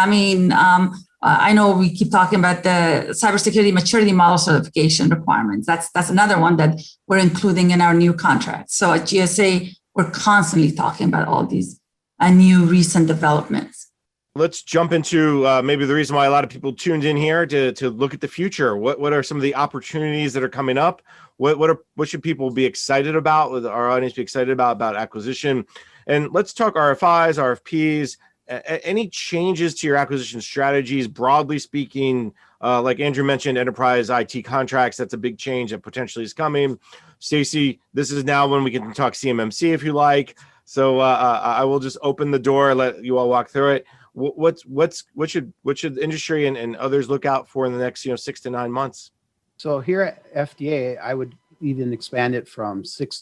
C: I know we keep talking about the cybersecurity maturity model certification requirements. That's another one that we're including in our new contract. So at GSA, we're constantly talking about all these new recent developments.
A: Let's jump into maybe the reason why a lot of people tuned in here to look at the future. What are some of the opportunities that are coming up? What should people be excited about? Would our audience be excited about acquisition? And let's talk RFIs, RFPs. Any changes to your acquisition strategies, broadly speaking, like Andrew mentioned, enterprise IT contracts, that's a big change that potentially is coming. Stacy, this is now when we can talk CMMC if you like. So I will just open the door, let you all walk through it. What should the industry and others look out for in the next 6 to 9 months?
B: So here at FDA, I would even expand it from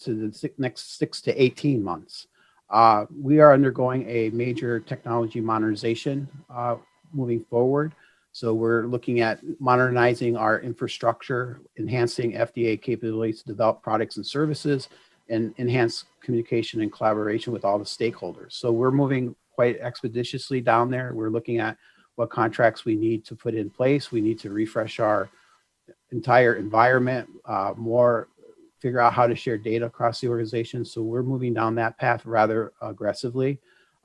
B: next 6 to 18 months. We are undergoing a major technology modernization moving forward. So we're looking at modernizing our infrastructure, enhancing FDA capabilities to develop products and services, and enhance communication and collaboration with all the stakeholders. So we're moving quite expeditiously down there. We're looking at what contracts we need to put in place. We need to refresh our entire environment, figure out how to share data across the organization. So we're moving down that path rather aggressively.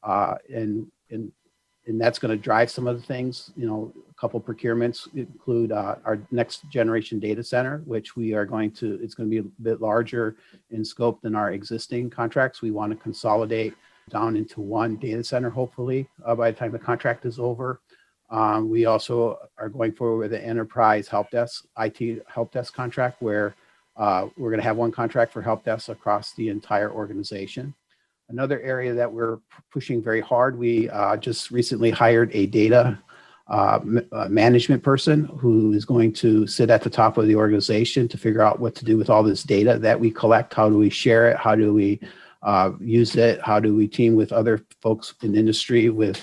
B: And that's going to drive some of the things. A couple procurements include our next generation data center, which it's going to be a bit larger in scope than our existing contracts. We want to consolidate down into one data center, hopefully, by the time the contract is over. We also are going forward with an enterprise help desk, IT help desk contract, where we're going to have one contract for help desk across the entire organization. Another area that we're pushing very hard, we just recently hired a data management person who is going to sit at the top of the organization to figure out what to do with all this data that we collect. How do we share it? How do we use it? How do we team with other folks in the industry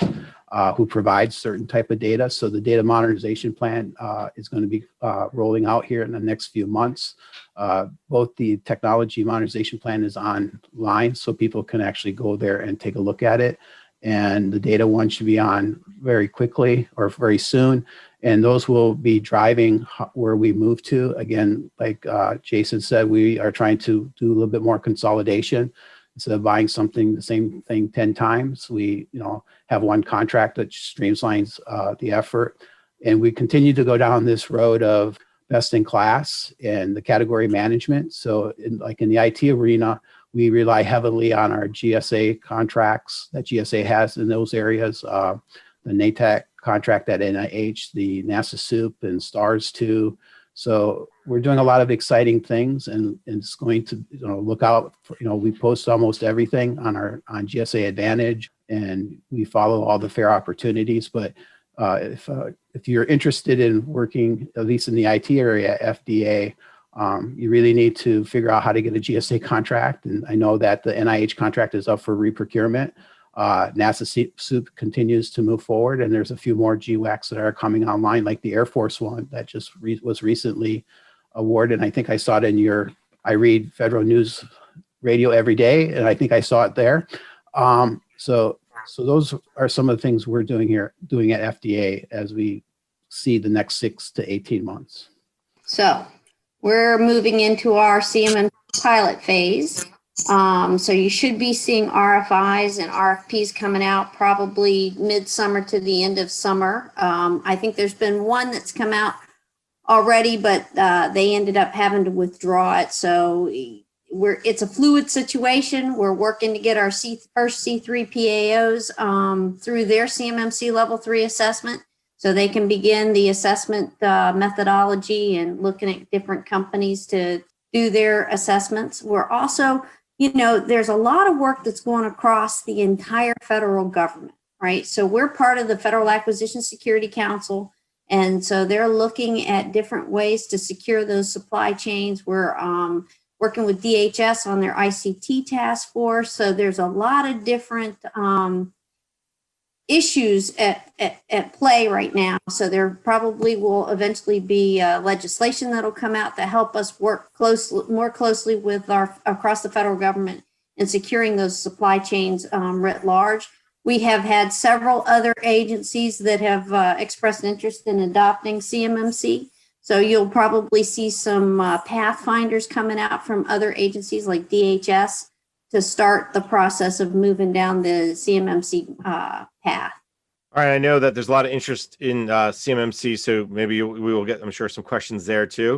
B: who provide certain type of data? So the data modernization plan is going to be rolling out here in the next few months. Both the technology modernization plan is online, so people can actually go there and take a look at it. And the data one should be on very quickly or very soon. And those will be driving where we move to. Again, like Jason said, we are trying to do a little bit more consolidation. Instead of buying the same thing 10 times, we have one contract that streamlines the effort. And we continue to go down this road of best in class and the category management. So in the IT arena, we rely heavily on our GSA contracts that GSA has in those areas, the NATAC contract at NIH, the NASA SOUP and STARS 2. So we're doing a lot of exciting things, and it's going to look out for, we post almost everything on GSA Advantage, and we follow all the fair opportunities. But if you're interested in working, at least in the IT area at FDA, you really need to figure out how to get a GSA contract. And I know that the NIH contract is up for reprocurement. NASA SOUP continues to move forward, and there's a few more GWACs that are coming online, like the Air Force one that just was recently awarded. And I think I saw it I read Federal News Radio every day, and I think I saw it there. So those are some of the things we're doing at FDA as we see the next 6 to 18 months.
F: So we're moving into our CMM pilot phase. So you should be seeing RFIs and RFPs coming out probably midsummer to the end of summer. I think there's been one that's come out already, but they ended up having to withdraw it. So it's a fluid situation. We're working to get our first C3 PAOs through their CMMC level 3 assessment, so they can begin the assessment methodology and looking at different companies to do their assessments. We're also, there's a lot of work that's going across the entire federal government, right? So we're part of the Federal Acquisition Security Council. And so they're looking at different ways to secure those supply chains. We're working with DHS on their ICT task force. So there's a lot of different issues at play right now. So there probably will eventually be legislation that'll come out to help us work more closely with across the federal government in securing those supply chains writ large. We have had several other agencies that have expressed interest in adopting CMMC. So you'll probably see some pathfinders coming out from other agencies like DHS to start the process of moving down the CMMC path.
A: All right, I know that there's a lot of interest in CMMC, so maybe we will get, I'm sure, some questions there too.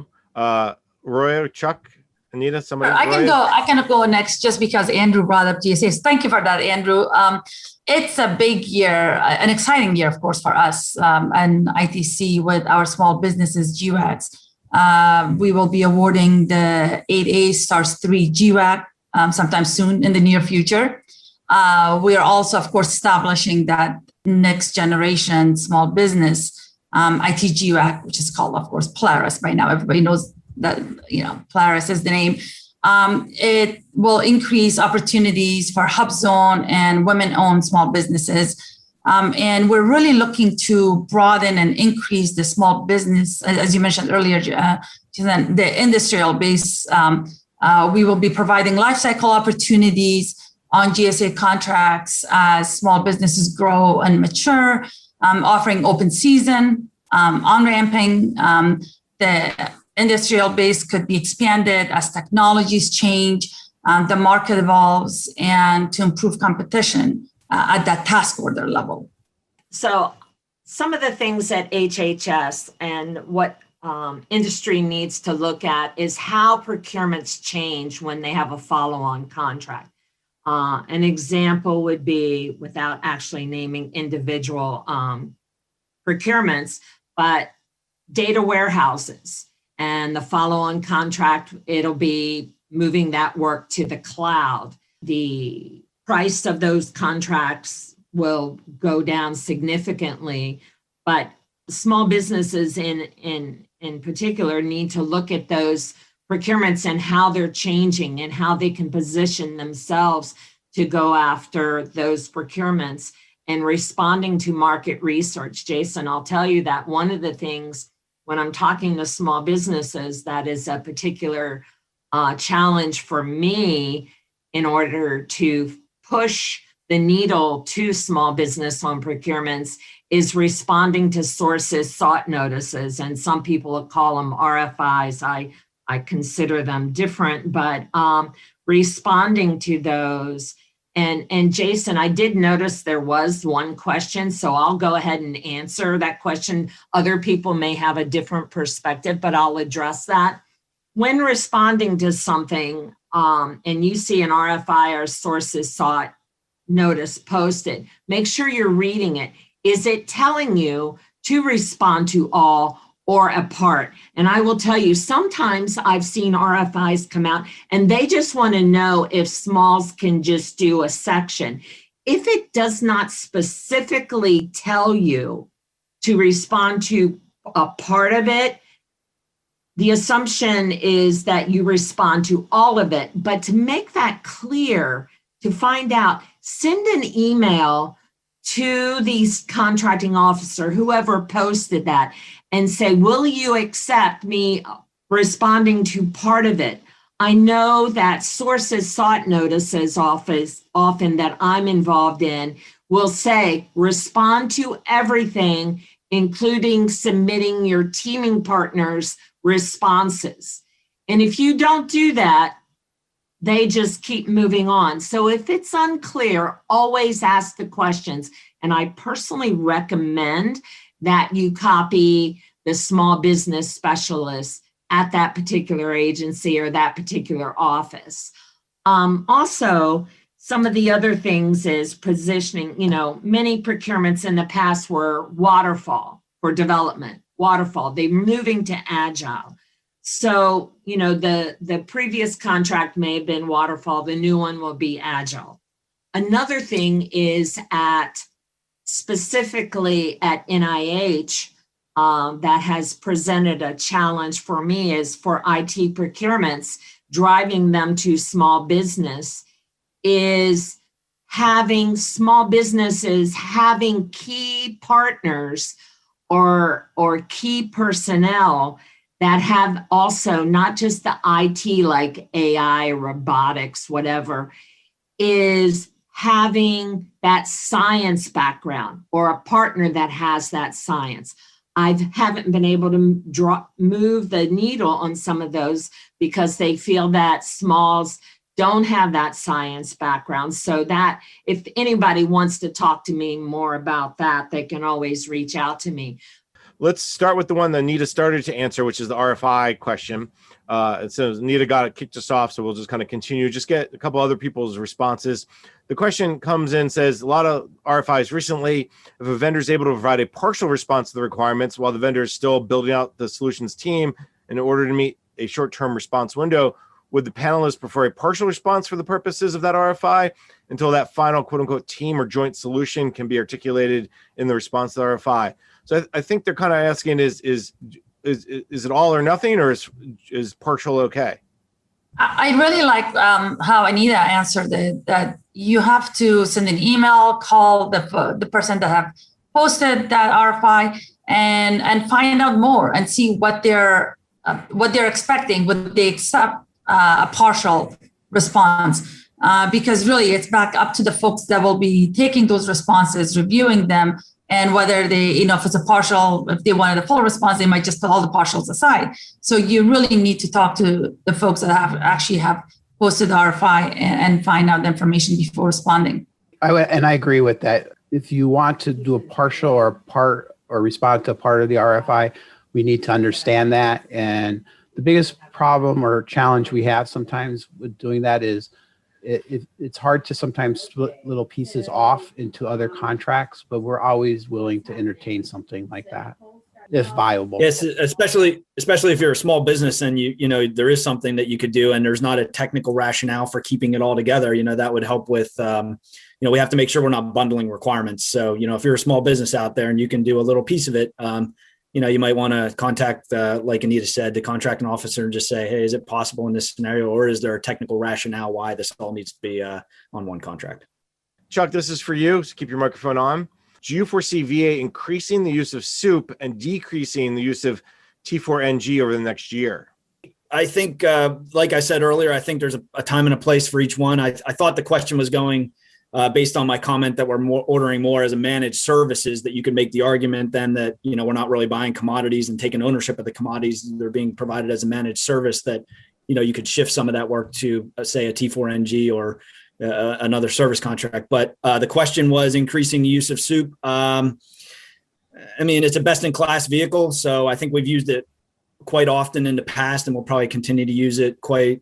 A: Roy, Chuck, Anita, somebody?
C: I can go next just because Andrew brought up GSAs. Thank you for that, Andrew. It's a big year, an exciting year, of course, for us and ITC with our small businesses GWACs. We will be awarding the 8A STARS 3 GWAC sometime soon in the near future. We are also, of course, establishing that next generation small business IT GWAC, which is called, of course, Polaris by now. Everybody knows that, Polaris is the name. It will increase opportunities for HubZone and women-owned small businesses. And we're really looking to broaden and increase the small business, as you mentioned earlier, the industrial base. We will be providing lifecycle opportunities on GSA contracts as small businesses grow and mature, offering open season, on-ramping. The industrial base could be expanded as technologies change, the market evolves, and to improve competition at that task order level.
E: So some of the things at HHS and what industry needs to look at is how procurements change when they have a follow-on contract. An example would be, without actually naming individual procurements, but data warehouses. And the follow-on contract, it'll be moving that work to the cloud. The price of those contracts will go down significantly, but small businesses in particular need to look at those procurements and how they're changing and how they can position themselves to go after those procurements and responding to market research. Jason, I'll tell you that one of the things when I'm talking to small businesses, that is a particular challenge for me in order to push the needle to small business on procurements is responding to sources sought notices. And some people call them RFIs. I consider them different, but responding to those. And Jason, I did notice there was one question, so I'll go ahead and answer that question. Other people may have a different perspective, but I'll address that. When responding to something and you see an RFI or sources sought notice posted, make sure you're reading it. Is it telling you to respond to all or a part? And I will tell you, sometimes I've seen RFIs come out and they just want to know if smalls can just do a section. If it does not specifically tell you to respond to a part of it, the assumption is that you respond to all of it. But to make that clear, to find out, send an email to the contracting officer, whoever posted that, and say, will you accept me responding to part of it? I know that sources sought notices often that I'm involved in will say, respond to everything, including submitting your teaming partners responses. And if you don't do that, they just keep moving on. So if it's unclear, always ask the questions. And I personally recommend that you copy the small business specialist at that particular agency or that particular office. Also, some of the other things is positioning. Many procurements in the past were waterfall for development, waterfall. They're moving to agile. So, the previous contract may have been waterfall. The new one will be agile. Another thing is specifically at NIH, that has presented a challenge for me is for IT procurements, driving them to small business, is having small businesses having key partners or key personnel that have also not just the IT like AI, robotics, whatever, is having that science background or a partner that has that science. I haven't been able to move the needle on some of those because they feel that smalls don't have that science background. So that if anybody wants to talk to me more about that, they can always reach out to me.
A: Let's start with the one that Nita started to answer, which is the RFI question. It says Nita kicked us off, so we'll just kind of continue. Just get a couple other people's responses. The question comes in, says, a lot of RFIs recently, if a vendor is able to provide a partial response to the requirements while the vendor is still building out the solutions team in order to meet a short-term response window, would the panelists prefer a partial response for the purposes of that RFI until that final quote-unquote team or joint solution can be articulated in the response to the RFI? So I think they're kind of asking, is it all or nothing, or is partial okay?
C: I really like how Anita answered it, that you have to send an email, call the person that have posted that RFI and find out more and see what they're expecting. Would they accept a partial response? Because really it's back up to the folks that will be taking those responses, reviewing them, and whether they, if it's a partial, if they wanted a full response, they might just put all the partials aside. So you really need to talk to the folks that have posted the RFI and find out the information before responding.
B: I agree with that. If you want to do a partial or respond to a part of the RFI, we need to understand that. And the biggest problem or challenge we have sometimes with doing that is it's hard to sometimes split little pieces off into other contracts, but we're always willing to entertain something like that if viable.
D: Yes, especially if you're a small business and you there is something that you could do and there's not a technical rationale for keeping it all together. That would help with we have to make sure we're not bundling requirements. So if you're a small business out there and you can do a little piece of it, you might want to contact, like Anita said, the contracting officer and just say, hey, is it possible in this scenario, or is there a technical rationale why this all needs to be on one contract?
A: Chuck, this is for you. So keep your microphone on. Do you foresee VA increasing the use of SOUP and decreasing the use of T4NG over the next year?
D: I think, like I said earlier, I think there's a time and a place for each one. I thought the question was going based on my comment that we're ordering more as a managed services, that you could make the argument then that, we're not really buying commodities and taking ownership of the commodities. They're being provided as a managed service, that, you could shift some of that work to, say, a T4NG or another service contract. But the question was increasing the use of SOUP. It's a best-in-class vehicle. So I think we've used it quite often in the past, and we'll probably continue to use it quite,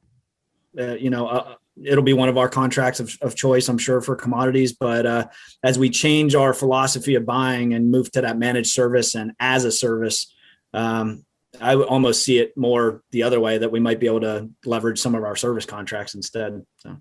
D: it'll be one of our contracts of choice, I'm sure, for commodities. But as we change our philosophy of buying and move to that managed service and as a service, I would almost see it more the other way, that we might be able to leverage some of our service contracts instead. So.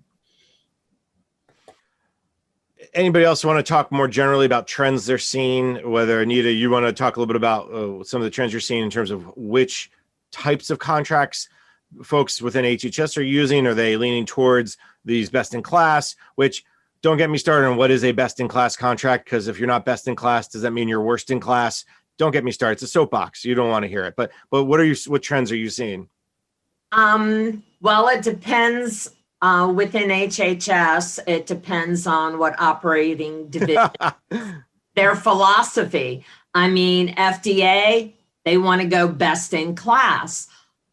A: Anybody else want to talk more generally about trends they're seeing? Whether, Anita, you want to talk a little bit about some of the trends you're seeing in terms of which types of contracts folks within HHS are using? Are they leaning towards these best in class? Which, don't get me started on what is a best in class contract, because if you're not best in class, does that mean you're worst in class? Don't get me started. It's a soapbox. You don't want to hear it. But what trends are you seeing?
E: Well, it depends within HHS. It depends on what operating division, their philosophy. FDA, they want to go best in class.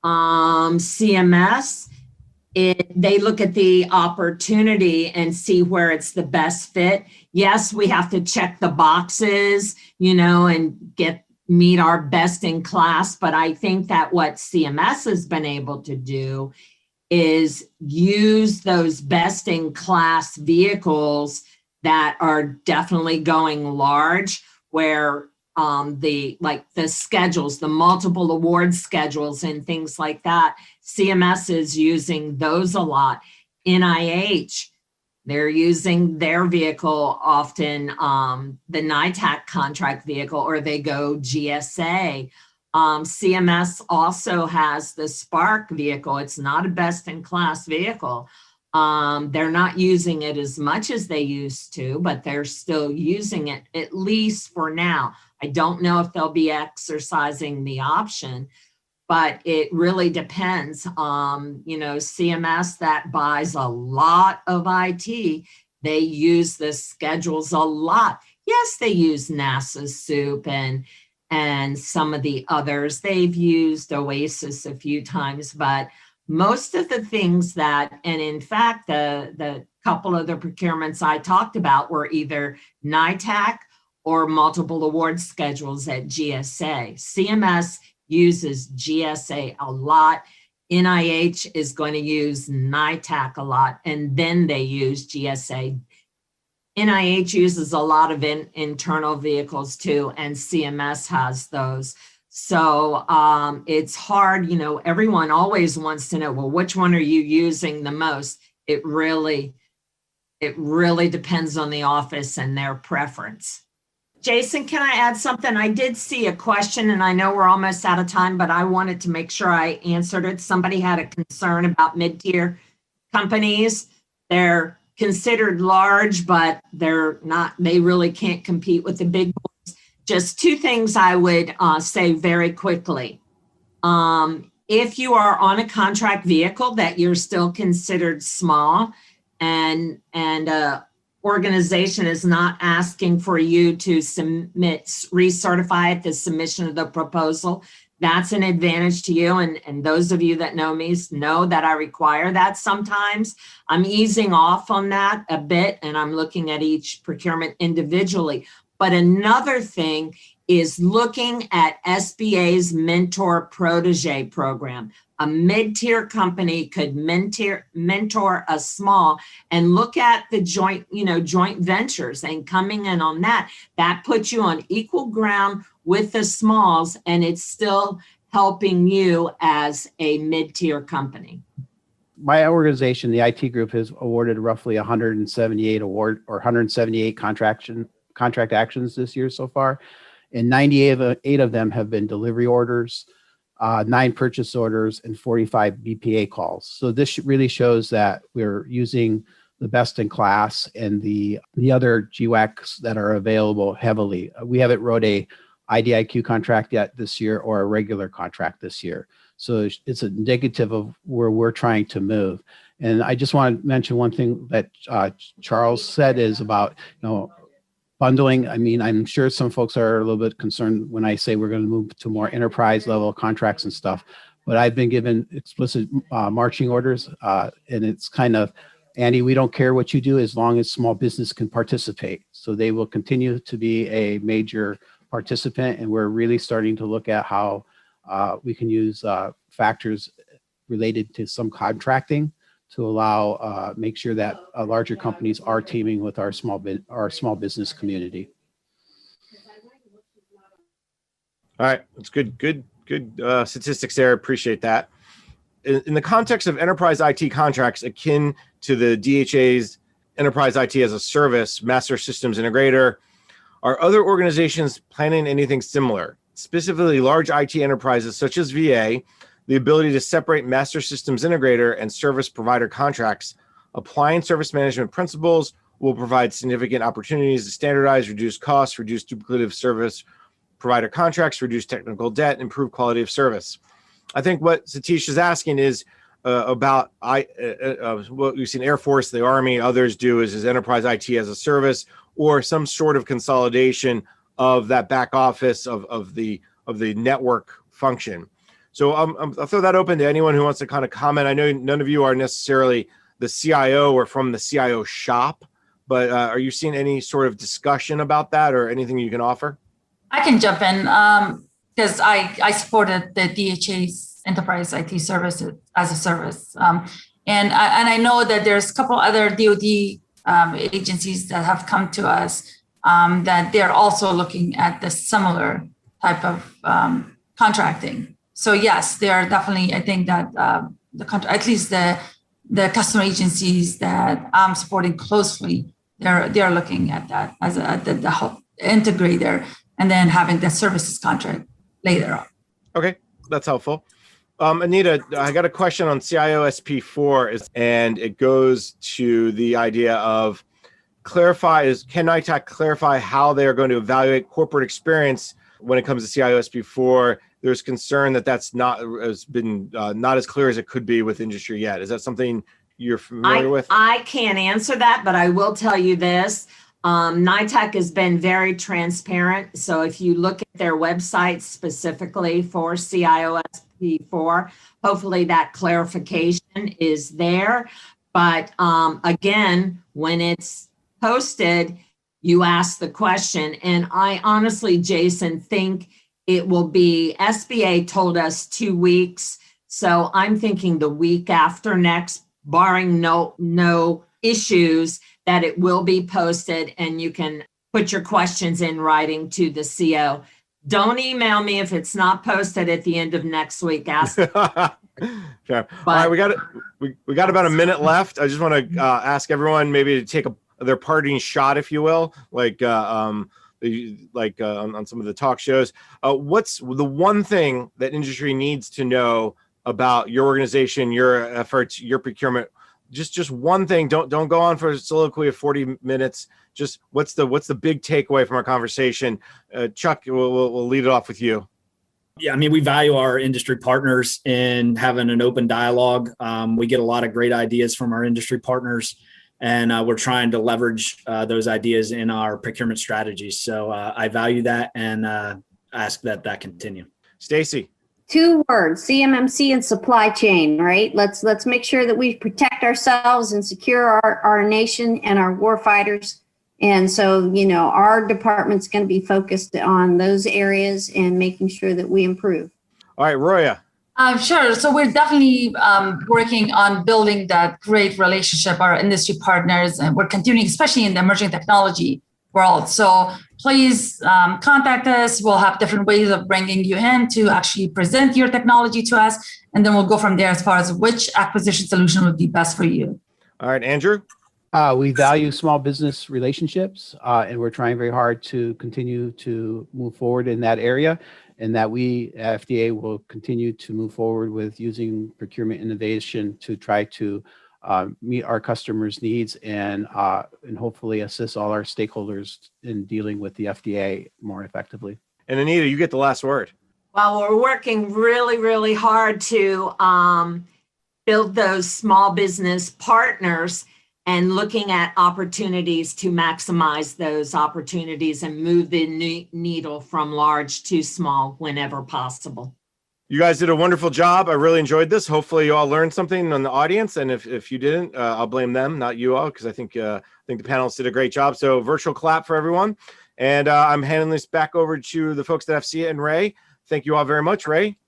E: CMS, they look at the opportunity and see where it's the best fit. Yes, we have to check the boxes, and meet our best in class. But I think that what CMS has been able to do is use those best in class vehicles that are definitely going large, where the schedules, the multiple award schedules and things like that, CMS is using those a lot. NIH, they're using their vehicle often, the NITAC contract vehicle, or they go GSA. CMS also has the Spark vehicle. It's not a best-in-class vehicle. They're not using it as much as they used to, but they're still using it, at least for now. I don't know if they'll be exercising the option, but it really depends. CMS that buys a lot of IT, they use the schedules a lot. Yes, they use NASA Soup and some of the others. They've used Oasis a few times, but most of the things and in fact, the couple of the procurements I talked about were either NITAC or multiple award schedules at GSA. CMS uses GSA a lot. NIH is going to use NITAC a lot, and then they use GSA. NIH uses a lot of internal vehicles too, and CMS has those. So it's hard, everyone always wants to know, well, which one are you using the most? It really depends on the office and their preference. Jason, can I add something? I did see a question, and I know we're almost out of time, but I wanted to make sure I answered it. Somebody had a concern about mid-tier companies. They're considered large, but they're not, they really can't compete with the big boys. Just two things I would say very quickly. If you are on a contract vehicle that you're still considered small, and organization is not asking for you to recertify at the submission of the proposal, that's an advantage to you. And those of you that know me know that I require that sometimes. I'm easing off on that a bit, and I'm looking at each procurement individually. But another thing is looking at SBA's Mentor Protege program. A mid-tier company could mentor a small, and look at the joint ventures and coming in on that. That puts you on equal ground with the smalls, and it's still helping you as a mid-tier company.
B: My organization, the IT group, has awarded roughly 178 contract actions this year so far, and 98 of them have been delivery orders, 9 purchase orders, and 45 BPA calls. So this really shows that we're using the best in class and the other GWACs that are available heavily. We haven't wrote a IDIQ contract yet this year or a regular contract this year. So it's indicative of where we're trying to move. And I just want to mention one thing that Charles said is about, bundling. I mean, I'm sure some folks are a little bit concerned when I say we're going to move to more enterprise level contracts and stuff, but I've been given explicit marching orders, and it's kind of, Andy, we don't care what you do as long as small business can participate. So they will continue to be a major participant, and we're really starting to look at how we can use factors related to some contracting to allow make sure that larger companies are teaming with our small business community.
A: All right, that's good statistics there. Appreciate that. In the context of enterprise IT contracts akin to the DHA's Enterprise IT as a Service Master Systems Integrator, are other organizations planning anything similar? Specifically, large IT enterprises such as VA, the ability to separate Master Systems Integrator and service provider contracts. Applying service management principles will provide significant opportunities to standardize, reduce costs, reduce duplicative service provider contracts, reduce technical debt, improve quality of service. I think what Satish is asking is about what we've seen Air Force, the Army, others do is enterprise IT as a service, or some sort of consolidation of that back office of the of the network function. So I'll throw that open to anyone who wants to kind of comment. I know none of you are necessarily the CIO or from the CIO shop, but are you seeing any sort of discussion about that or anything you can offer?
C: I can jump in because I supported the DHA's enterprise IT services as a service. And I know that there's a couple other DoD agencies that have come to us that they're also looking at the similar type of contracting. So yes, they are definitely, I think that at least the customer agencies that I'm supporting closely, they're looking at that as the integrator and then having the services contract later on.
A: Okay, that's helpful. Anita, I got a question on CIO SP4, and it goes to the idea of can NITAC clarify how they are going to evaluate corporate experience when it comes to CIO SP4? There's concern that that's not as clear as it could be with industry yet. Is that something you're familiar with?
E: I can't answer that, but I will tell you this. NITAC has been very transparent. So if you look at their website specifically for CIO SP4, hopefully that clarification is there. But again, when it's posted, you ask the question. And I honestly, Jason, think it will be, SBA told us 2 weeks. So I'm thinking the week after next, barring no issues, that it will be posted and you can put your questions in writing to the CO. Don't email me if it's not posted at the end of next week. Ask.
A: Sure. All right, we got about a minute left. I just want to ask everyone maybe to take their parting shot, if you will, like on some of the talk shows. What's the one thing that industry needs to know about your organization, your efforts, your procurement? Just one thing. Don't go on for a soliloquy of 40 minutes. Just what's the big takeaway from our conversation? Chuck, we'll lead it off with you.
D: Yeah, I mean, we value our industry partners in having an open dialogue. We get a lot of great ideas from our industry partners, and we're trying to leverage those ideas in our procurement strategies. So I value that and ask that continue.
A: Stacy.
F: 2 words, CMMC and supply chain, right? Let's make sure that we protect ourselves and secure our nation and our war fighters. And so, our department's going to be focused on those areas and making sure that we improve.
A: All right, Roya.
C: Sure. So we're definitely working on building that great relationship, our industry partners, and we're continuing, especially in the emerging technology world. So please contact us. We'll have different ways of bringing you in to actually present your technology to us. And then we'll go from there as far as which acquisition solution would be best for you.
A: All right, Andrew.
B: We value small business relationships, and we're trying very hard to continue to move forward in that area, and that we at FDA will continue to move forward with using procurement innovation to try to meet our customers' needs and hopefully assist all our stakeholders in dealing with the FDA more effectively.
A: And Anita, you get the last word.
E: Well, we're working really, really hard to build those small business partners and looking at opportunities to maximize those opportunities and move the needle from large to small whenever possible.
A: You guys did a wonderful job. I really enjoyed this. Hopefully you all learned something on the audience. And if you didn't, I'll blame them, not you all, because I think the panelists did a great job. So virtual clap for everyone. And I'm handing this back over to the folks at FCA and Ray. Thank you all very much, Ray.